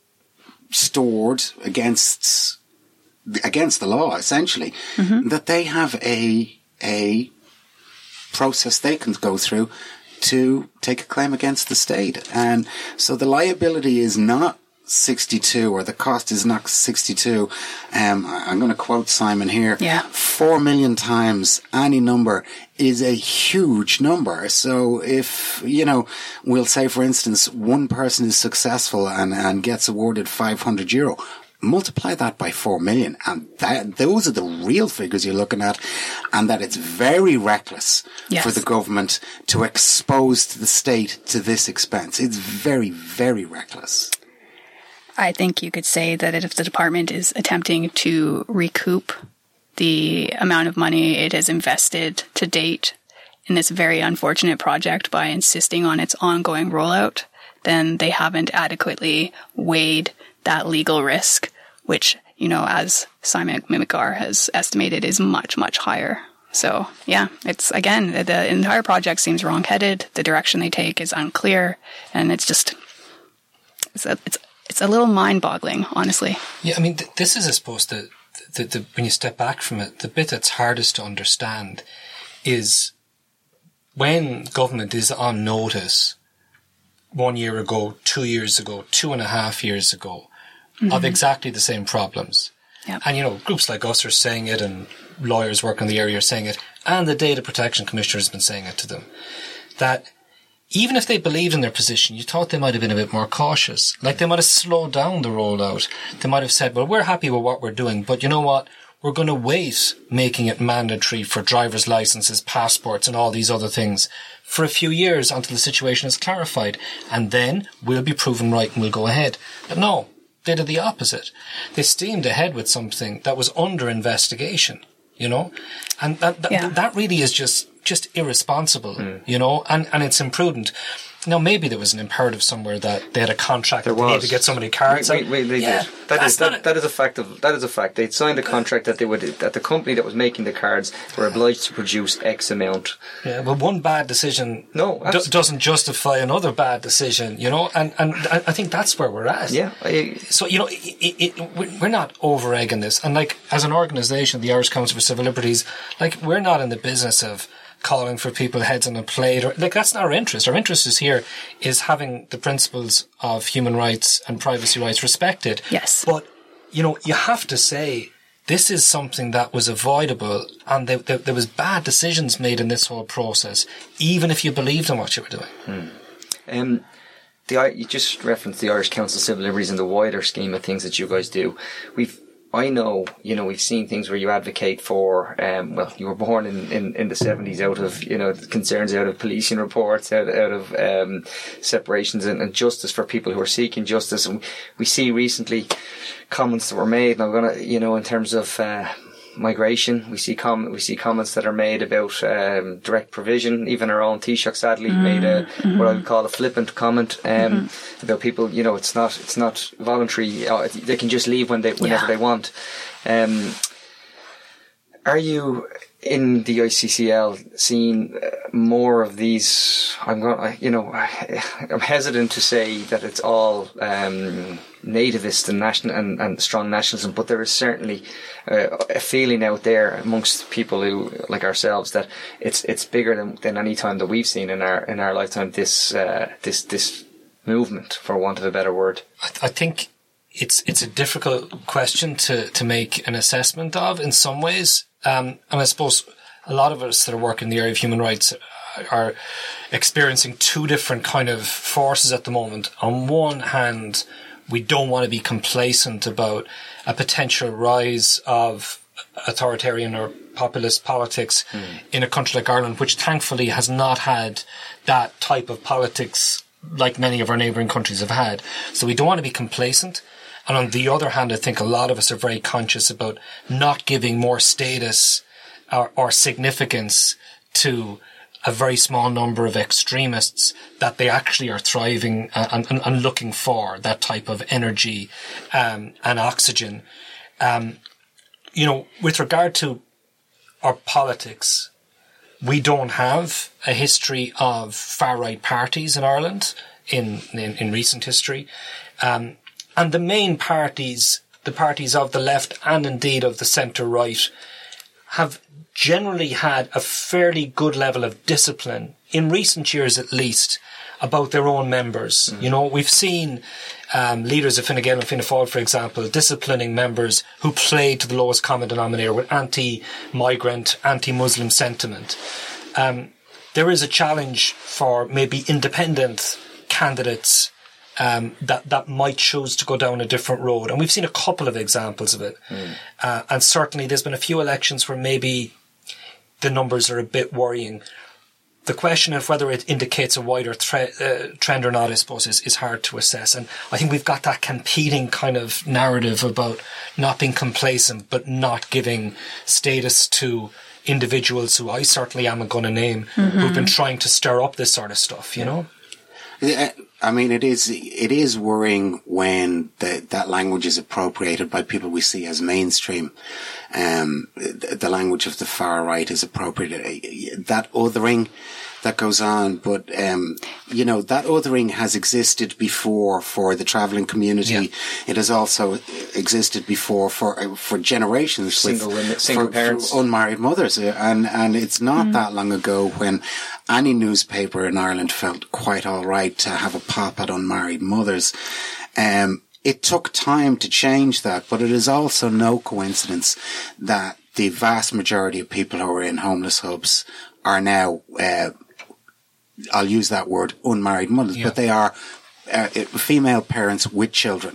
B: stored against, against the law, essentially, mm-hmm. that they have a, a, process they can go through to take a claim against the state. And so the liability is not sixty-two, or the cost is not sixty-two. Um, I'm going to quote Simon here.
C: Yeah.
B: Four million times any number is a huge number. So if, you know, we'll say, for instance, one person is successful and, and gets awarded five hundred euro, multiply that by four million, and that, those are the real figures you're looking at, and that it's very reckless
C: yes.
B: for the government to expose the state to this expense. It's very, very reckless.
C: I think you could say that if the department is attempting to recoup the amount of money it has invested to date in this very unfortunate project by insisting on its ongoing rollout, then they haven't adequately weighed that legal risk, which, you know, as Simon Mimicar has estimated, is much, much higher. So, yeah, it's, again, the entire project seems wrong-headed. The direction they take is unclear. And it's just, it's a, it's, it's a little mind-boggling, honestly.
D: Yeah, I mean, th- this is, I suppose, the, the, the, when you step back from it, the bit that's hardest to understand is when government is on notice one year ago, two years ago, two and a half years ago, mm-hmm. of exactly the same problems.
C: Yep.
D: And, you know, groups like us are saying it, and lawyers working in the area are saying it, and the Data Protection Commissioner has been saying it to them, that even if they believed in their position, you thought they might have been a bit more cautious. Like, they might have slowed down the rollout. They might have said, well, we're happy with what we're doing, but you know what? We're going to wait making it mandatory for driver's licenses, passports, and all these other things for a few years until the situation is clarified. And then we'll be proven right and we'll go ahead. But no, they did the opposite. They steamed ahead with something that was under investigation, you know? And that, that,
C: yeah.
D: that really is just, just irresponsible, mm. you know? And, and it's imprudent. Now, maybe there was an imperative somewhere that they had a contract
A: there
D: that they
A: was.
D: needed to get so many cards.
A: Wait, wait, wait, they
D: yeah,
A: did. That is that, that is a fact of that is a fact. They'd signed a contract that they would that the company that was making the cards were obliged to produce X amount.
D: Yeah, but one bad decision
A: no,
D: do, doesn't justify another bad decision, you know. And and I think that's where we're at.
A: Yeah. I,
D: so you know, it, it, we're not over egging this, and like as an organisation, the Irish Council for Civil Liberties, like we're not in the business of calling for people heads on a plate, or like that's not our interest. Our interest is here is having the principles of human rights and privacy rights respected.
C: Yes.
D: But you know, you have to say this is something that was avoidable, and there, there, there was bad decisions made in this whole process, even if you believed in what you were doing.
A: Hmm. Um, the you just referenced the Irish Council of Civil Liberties and the wider scheme of things that you guys do. We've I know, you know, we've seen things where you advocate for, um, well, you were born in, in, in the seventies out of, you know, concerns out of policing reports, out, out of, um, separations and, and justice for people who are seeking justice. And we see recently comments that were made, and I'm gonna, you know, in terms of, uh, migration, we see com- we see comments that are made about um, direct provision. Even our own Taoiseach sadly mm-hmm. made a mm-hmm. what I would call a flippant comment um, mm-hmm. about people. You know, it's not it's not voluntary. Uh, they can just leave when they whenever yeah. they want. Um, are you in the I C C L seeing more of these? I'm going. You know, I'm hesitant to say that it's all um, nativist and national and, and strong nationalism, but there is certainly uh, a feeling out there amongst people who like ourselves that it's it's bigger than, than any time that we've seen in our in our lifetime. This uh, this this movement, for want of a better word.
D: I, th- I think it's it's a difficult question to to make an assessment of in some ways. Um, and I suppose a lot of us that are working in the area of human rights are experiencing two different kind of forces at the moment. On one hand, we don't want to be complacent about a potential rise of authoritarian or populist politics mm. in a country like Ireland, which thankfully has not had that type of politics like many of our neighbouring countries have had. So we don't want to be complacent. And on the other hand, I think a lot of us are very conscious about not giving more status or, or significance to a very small number of extremists that they actually are thriving and, and, and looking for that type of energy um, and oxygen. Um, you know, with regard to our politics, we don't have a history of far-right parties in Ireland in, in, in recent history. Um, And the main parties, the parties of the left and indeed of the centre-right, have generally had a fairly good level of discipline, in recent years at least, about their own members. Mm. You know, we've seen um, leaders of Fine Gael and Fianna Fáil, for example, disciplining members who played to the lowest common denominator with anti-migrant, anti-Muslim sentiment. Um, there is a challenge for maybe independent candidates Um, that, that might choose to go down a different road. And we've seen a couple of examples of it. Mm. Uh, and certainly there's been a few elections where maybe the numbers are a bit worrying. The question of whether it indicates a wider tre- uh, trend or not, I suppose, is, is hard to assess. And I think we've got that competing kind of narrative about not being complacent, but not giving status to individuals who I certainly am going to name, mm-hmm. who've been trying to stir up this sort of stuff, you know?
B: Yeah. I mean, it is, it is worrying when the, that language is appropriated by people we see as mainstream. Um, the, the language of the far right is appropriated. That othering, that goes on. But, um, you know, that othering has existed before for the travelling community. Yeah. It has also existed before for uh, for generations.
A: Single
B: with,
A: women, single
B: for,
A: parents.
B: For unmarried mothers. And, and it's not mm. that long ago when any newspaper in Ireland felt quite all right to have a pop at unmarried mothers. Um, it took time to change that, but it is also no coincidence that the vast majority of people who are in homeless hubs are now, uh, I'll use that word, unmarried mothers, yeah. but they are uh, female parents with children.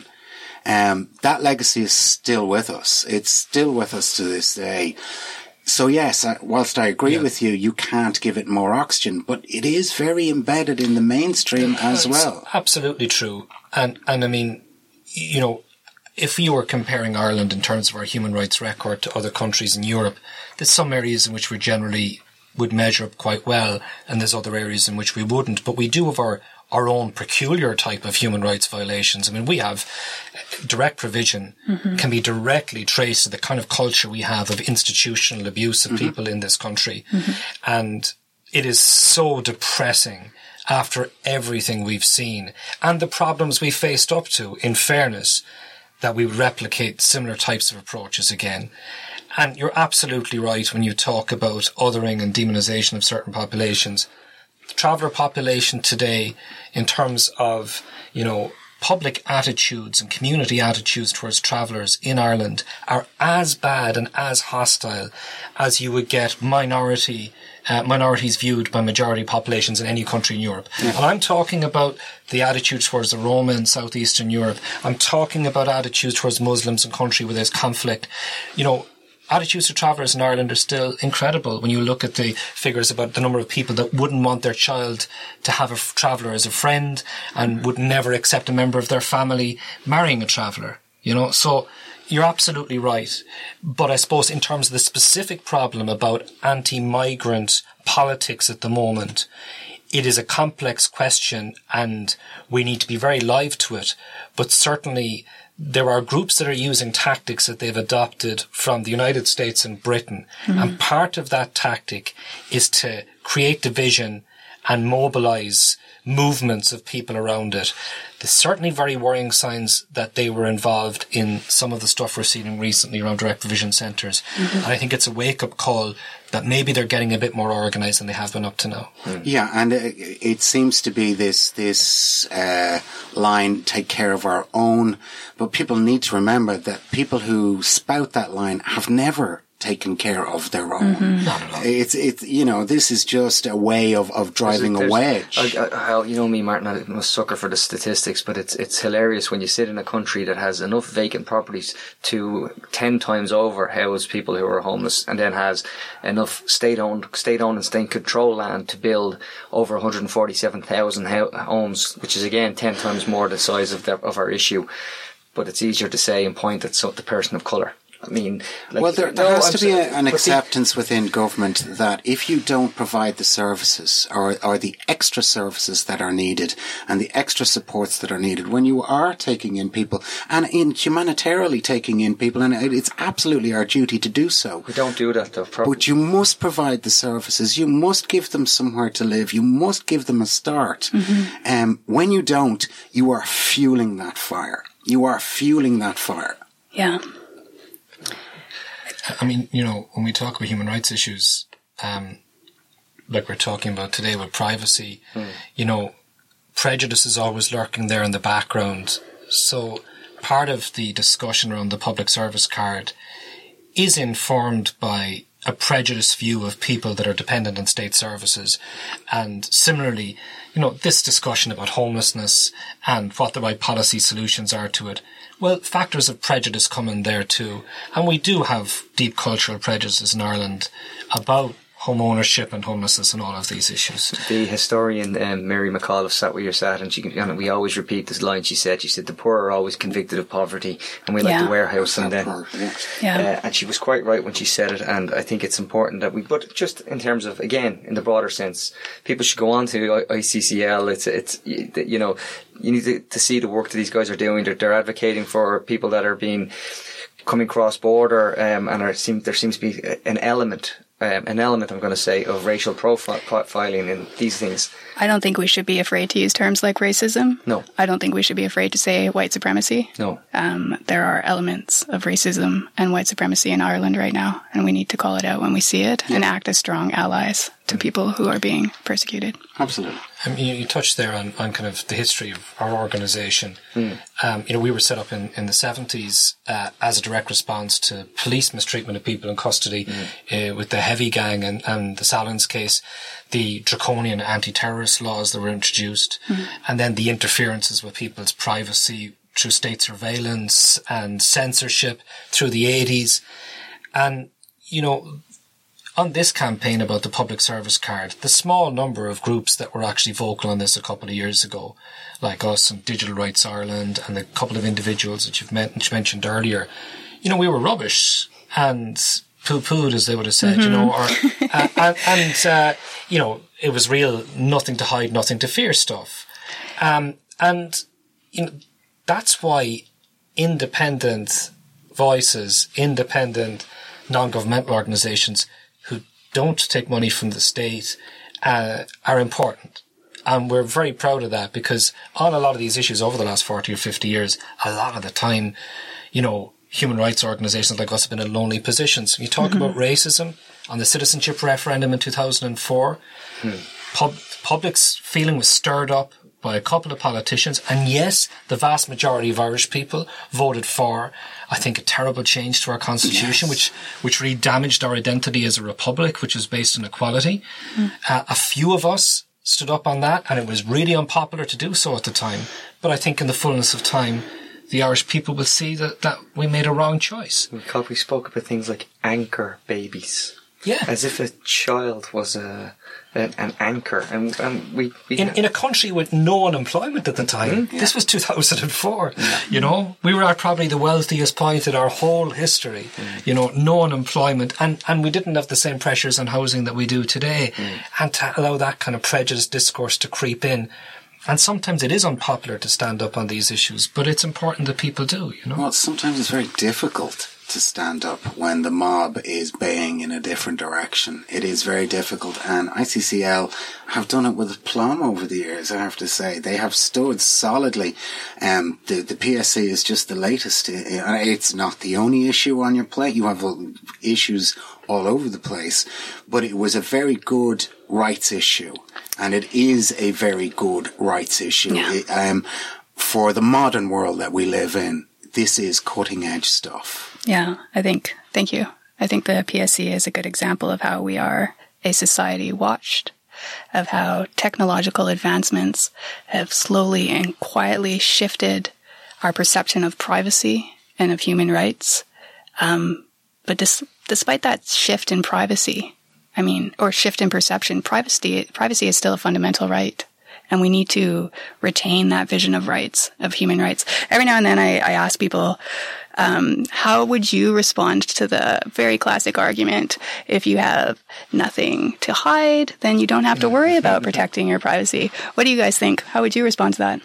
B: Um, that legacy is still with us. It's still with us to this day. So yes, uh, whilst I agree yeah. with you, you can't give it more oxygen, but it is very embedded in the mainstream yeah, as well.
D: Absolutely true. And, and I mean, you know, if you were comparing Ireland in terms of our human rights record to other countries in Europe, there's some areas in which we generally would measure up quite well, and there's other areas in which we wouldn't. But we do have our, our own peculiar type of human rights violations. I mean, we have direct provision mm-hmm. can be directly traced to the kind of culture we have of institutional abuse of mm-hmm. people in this country. Mm-hmm. And it is so depressing after everything we've seen and the problems we faced up to, in fairness, that we would replicate similar types of approaches again. And you're absolutely right when you talk about othering and demonisation of certain populations. The traveller population today, in terms of, you know, public attitudes and community attitudes towards travellers in Ireland, are as bad and as hostile as you would get minority Uh, minorities viewed by majority populations in any country in Europe. Yeah. And I'm talking about the attitude towards the Roma in southeastern Europe. I'm talking about attitudes towards Muslims in country where there's conflict. You know, attitudes to travellers in Ireland are still incredible when you look at the figures about the number of people that wouldn't want their child to have a traveller as a friend and would never accept a member of their family marrying a traveller. You know, so you're absolutely right. But I suppose in terms of the specific problem about anti-migrant politics at the moment, it is a complex question and we need to be very live to it. But certainly there are groups that are using tactics that they've adopted from the United States and Britain. Mm-hmm. And part of that tactic is to create division and mobilise movements of people around it. There's certainly very worrying signs that they were involved in some of the stuff we're seeing recently around direct provision centres. Mm-hmm. And I think it's a wake-up call that maybe they're getting a bit more organised than they have been up to now.
B: Mm. Yeah, and it, it seems to be this this uh, line, take care of our own. But people need to remember that people who spout that line have never taken care of their own.
D: Mm-hmm. Not at all.
B: It's, it's, you know, this is just a way of, of driving there's, there's, a wedge.
A: I, I, you know me, Martin, I'm a sucker for the statistics, but it's, it's hilarious when you sit in a country that has enough vacant properties to ten times over house people who are homeless and then has enough state-owned, state-owned and state-controlled land to build over one hundred forty-seven thousand homes, which is again ten times more the size of, the, of our issue. But it's easier to say and point at so, the person of colour. I mean, like,
B: well, there, there
A: no,
B: has
A: I'm
B: to be
A: so,
B: a, an acceptance the, within government that if you don't provide the services or, or the extra services that are needed and the extra supports that are needed when you are taking in people and in humanitarily taking in people, and it's absolutely our duty to do so.
A: We don't do that though. Probably.
B: But you must provide the services. You must give them somewhere to live. You must give them a start. Mm-hmm. Um, when you don't, you are fueling that fire. You are fueling that fire.
C: Yeah.
D: I mean, you know, when we talk about human rights issues, um, like we're talking about today with privacy, mm. you know, prejudice is always lurking there in the background. So part of the discussion around the public service card is informed by a prejudiced view of people that are dependent on state services. And similarly, you know, this discussion about homelessness and what the right policy solutions are to it, well, factors of prejudice come in there too. And we do have deep cultural prejudices in Ireland about home ownership and homelessness and all of these issues.
A: The historian um, Mary McAuliffe sat where you're sat, and she, you know, we always repeat this line she said. She said, the poor are always convicted of poverty, and we
C: yeah.
A: like the warehouse and then.
C: Yeah.
A: Uh, and she was quite right when she said it, and I think it's important that we, but just in terms of, again, in the broader sense, people should go on to I C C L. It's, it's, you know, you need to, to see the work that these guys are doing. They're, they're advocating for people that are being, coming cross border, um, and are, seem, there seems to be an element um, an element, I'm going to say, of racial profi- profiling in these things.
C: I don't think we should be afraid to use terms like racism.
A: No.
C: I don't think we should be afraid to say white supremacy.
A: No.
C: Um, there are elements of racism and white supremacy in Ireland right now, and we need to call it out when we see it yeah. and act as strong allies to people who are being persecuted.
B: Absolutely.
D: I mean, you, you touched there on, on kind of the history of our organisation. Mm. Um, you know, we were set up in, in the seventies uh, as a direct response to police mistreatment of people in custody mm. uh, with the Heavy Gang and, and the Salins case, the draconian anti-terrorist laws that were introduced, mm. and then the interferences with people's privacy through state surveillance and censorship through the eighties. And, you know, on this campaign about the public service card, the small number of groups that were actually vocal on this a couple of years ago, like us and Digital Rights Ireland and a couple of individuals that you've mentioned earlier, you know, we were rubbish and poo-pooed, as they would have said, mm-hmm. you know, or, uh, and, and uh, you know, it was real nothing to hide, nothing to fear stuff. Um, and, you know, that's why independent voices, independent non-governmental organisations who don't take money from the state uh, are important. And we're very proud of that, because on a lot of these issues over the last forty or fifty years, a lot of the time, you know, human rights organisations like us have been in lonely positions. You talk mm-hmm. about racism on the citizenship referendum in two thousand four. Hmm. Pub- public's feeling was stirred up by a couple of politicians. And yes, the vast majority of Irish people voted for, I think, a terrible change to our constitution, yes. which which really damaged our identity as a republic, which is based on equality. Mm. Uh, a few of us stood up on that, and it was really unpopular to do so at the time. But I think in the fullness of time, the Irish people will see that, that we made a wrong choice.
A: Because we spoke about things like anchor babies.
D: Yeah.
A: As if a child was a, an, an anchor. And, and we, we
D: in, in a country with no unemployment at the time, mm-hmm. this was two thousand four, yeah. you know, we were at probably the wealthiest point in our whole history, mm. you know, no unemployment. And, and we didn't have the same pressures on housing that we do today. Mm. And to allow that kind of prejudice discourse to creep in. And sometimes it is unpopular to stand up on these issues, but it's important that people do, you know.
B: Well, sometimes it's very difficult to stand up when the mob is baying in a different direction. It is very difficult, and I C C L have done it with aplomb over the years, I have to say. They have stood solidly. Um, the, the P S C is just the latest. It's not the only issue on your plate. You have issues all over the place, but it was a very good rights issue, and it is a very good rights issue.
C: Yeah.
B: It, um, for the modern world that we live in, this is cutting edge stuff.
C: Yeah, I think, thank you. I think the P S C is a good example of how we are a society watched, of how technological advancements have slowly and quietly shifted our perception of privacy and of human rights. Um, but dis- despite that shift in privacy, I mean, or shift in perception, privacy, privacy is still a fundamental right. And we need to retain that vision of rights, of human rights. Every now and then I, I ask people, um, how would you respond to the very classic argument, if you have nothing to hide, then you don't have to worry about protecting your privacy? What do you guys think? How would you respond to that?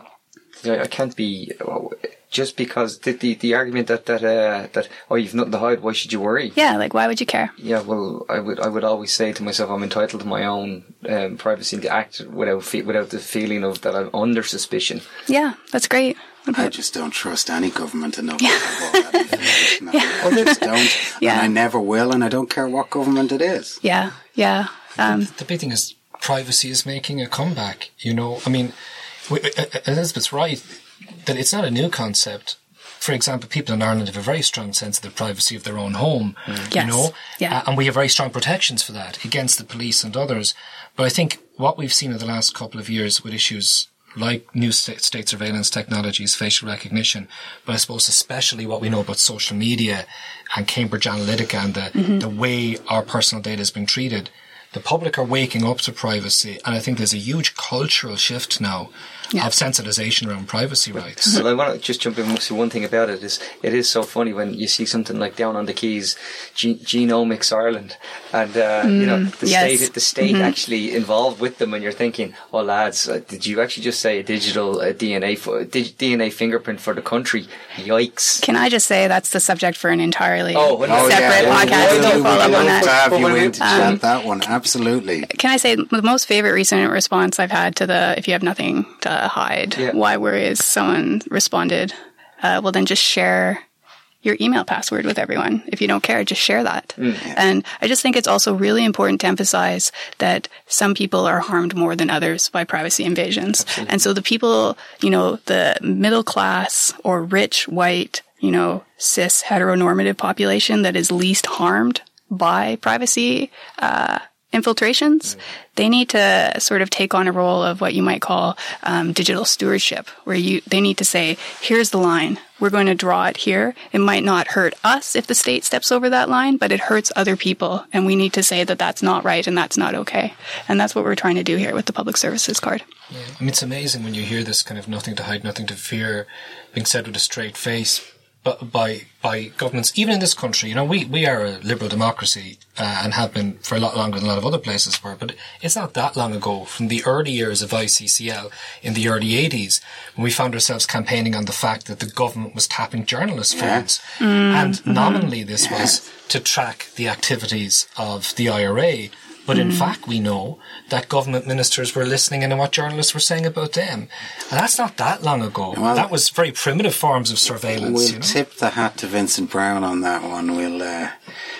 A: I can't be... Just because the the, the argument that that uh, that oh, you've nothing to hide, why should you worry?
C: Yeah, like why would you care?
A: Yeah, well, I would I would always say to myself, I'm entitled to my own um, privacy and to act without fe- without the feeling of that I'm under suspicion.
C: Yeah, that's great.
B: I just don't trust any government enough.
C: Yeah.
B: To have all that information. No,
C: yeah.
B: I just don't,
C: yeah.
B: and I never will, and I don't care what government it is.
C: Yeah, yeah. Um,
D: the big thing is privacy is making a comeback. You know, I mean, Elizabeth's right that it's not a new concept. For example, people in Ireland have a very strong sense of the privacy of their own home, mm.
C: yes.
D: you know,
C: yeah.
D: uh, and we have very strong protections for that against the police and others. But I think what we've seen in the last couple of years with issues like new state, state surveillance technologies, facial recognition, but I suppose especially what we know about social media and Cambridge Analytica and the, mm-hmm. the way our personal data is being treated, the public are waking up to privacy, and I think there's a huge cultural shift now
C: Yeah.
D: of sensitisation around privacy rights.
A: Well, I want to just jump in. See, one thing about it is it is so funny when you see something like down on the Keys, G- Genomics Ireland, and uh, mm, you know the
C: yes.
A: state, the state mm-hmm. actually involved with them, and you're thinking, oh lads, uh, did you actually just say a digital uh, D N A fo- dig- D N A fingerprint for the country? Yikes!
C: Can I just say that's the subject for an entirely
A: oh, well,
C: separate
B: oh, yeah.
C: podcast?
B: We'll,
C: Don't
B: we'll,
C: follow
B: we'll,
C: up on
B: we'll
C: that.
B: have you
A: um,
B: in to chat that one. Absolutely.
C: Can I say the most favorite recent response I've had to the "if you have nothing to hide,
A: yeah.
C: why worry?" is someone responded, uh, "Well, then just share your email password with everyone. If you don't care, just share that." Mm. And I just think it's also really important to emphasize that some people are harmed more than others by privacy invasions. Absolutely. And so the people, you know, the middle class or rich, white, you know, cis heteronormative population that is least harmed by privacy uh infiltrations, mm. they need to sort of take on a role of what you might call um, digital stewardship, where you they need to say, here's the line. We're going to draw it here. It might not hurt us if the state steps over that line, but it hurts other people. And we need to say that that's not right and that's not okay. And that's what we're trying to do here with the Public Services Card.
D: Yeah. I mean, it's amazing when you hear this kind of nothing to hide, nothing to fear being said with a straight face. But by by governments, even in this country, you know, we, we are a liberal democracy uh, and have been for a lot longer than a lot of other places were. But it's not that long ago, from the early years of I C C L in the early eighties, when we found ourselves campaigning on the fact that the government was tapping journalist phones. Yeah. Mm, and mm-hmm. nominally this was to track the activities of the I R A. But in mm. fact, we know that government ministers were listening in on what journalists were saying about them. And that's not that long ago. Well, that was very primitive forms of surveillance.
B: We'll
D: you know?
B: tip the hat to Vincent Browne on that one. We'll, uh,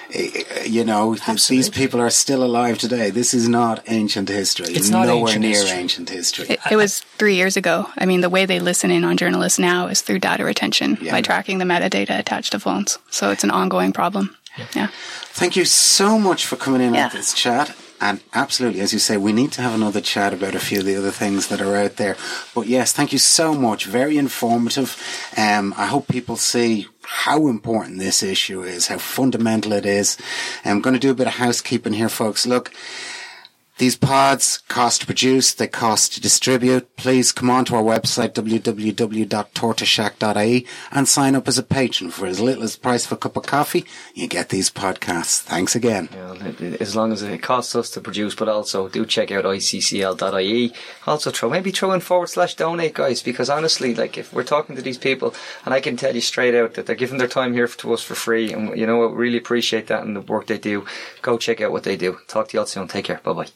B: you know, Absolutely. These people are still alive today. This is not ancient history.
D: It's not
B: nowhere
D: ancient
B: near
D: history.
B: ancient history.
C: It, it was three years ago. I mean, the way they listen in on journalists now is through data retention yeah. by tracking the metadata attached to phones. So it's an ongoing problem. Yeah. yeah.
B: Thank you so much for coming in
C: yeah.
B: on this chat. And absolutely, as you say, we need to have another chat about a few of the other things that are out there. But yes, thank you so much. Very informative. Um, I hope people see how important this issue is, how fundamental it is. I'm going to do a bit of housekeeping here, folks. Look, these pods cost to produce, they cost to distribute. Please come on to our website, w w w dot tortoise shack dot i e, and sign up as a patron. For as little as the price of a cup of coffee, you get these podcasts. Thanks again.
A: Yeah, as long as it costs us to produce, but also do check out i c c l dot i e. Also throw, maybe throw in forward slash donate, guys, because honestly, like, if we're talking to these people, and I can tell you straight out that they're giving their time here to us for free, and you know what, really appreciate that and the work they do. Go check out what they do. Talk to you all soon. Take care. Bye bye.